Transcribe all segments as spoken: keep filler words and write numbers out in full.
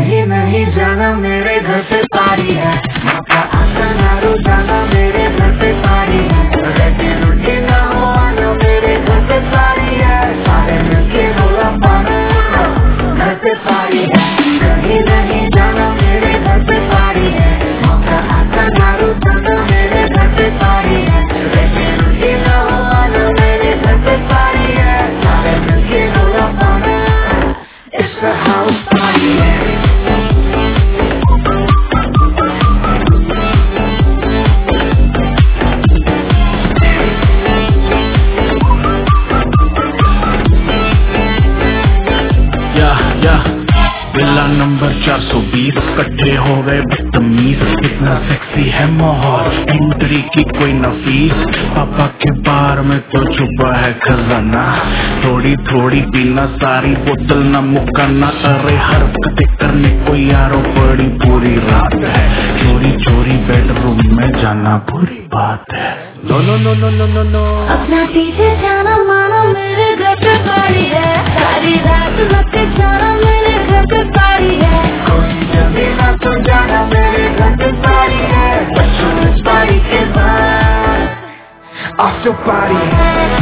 कहीं नहीं जाना मेरे घर पे पारी है, मौका आता ना रोजाना मेरे घर पे पारी है, रेडी रोटी ना हो आना मेरे घर पे पारी है, सारे मिलके रोला पाना घर पे पारी है, कहीं नहीं जाना मेरे घर पे पारी है, मौका आता ना रोजाना मेरे घर पे पारी है, रेडी रोटी ना हो आना मेरे घर पे पारी है, सारे मिलके रोला पाना It's a house party है। बिल्ला नंबर चार सौ बीस इकट्ठे हो गए बदतमीज, इतना सेक्सी है माहौल, एंट्री की कोई न फीस, पापा के बार में तो छुपा है खजाना, थोड़ी थोड़ी पीना सारी बोतल न मुकाना, अरे हरकतें करने को यारों बड़ी पूरी रात है, चोरी चोरी बेडरूम में जाना बुरी बात है, no no no no no no no अपना पीछे जाना मानो मेरे घर पे पारी है, सारी रात लगते जाना मेरे घर पे पारी है, कोई जल्दी ना तो जाना मेरे घर पे पारी है, बच्चों इस पारी के बाद आफ्टर पारी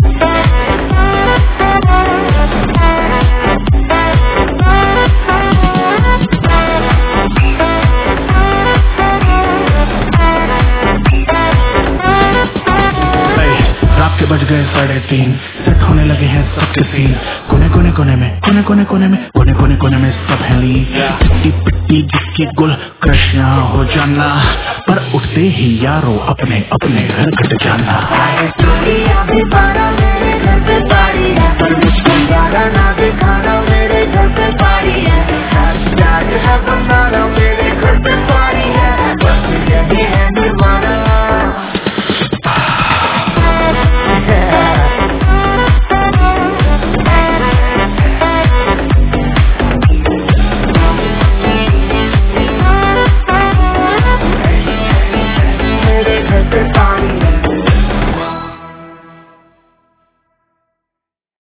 बज गए साढ़े तीन, सेट होने लगे हैं सबके सीन, कोने कोने कोने में कोने कोने कोने में कोने कोने कोने में सब है लीन, पिट्टी पिट्टी जिसकी गुल कृष्णा हो जाना, पर उठते ही यारों अपने अपने घर कट जाना।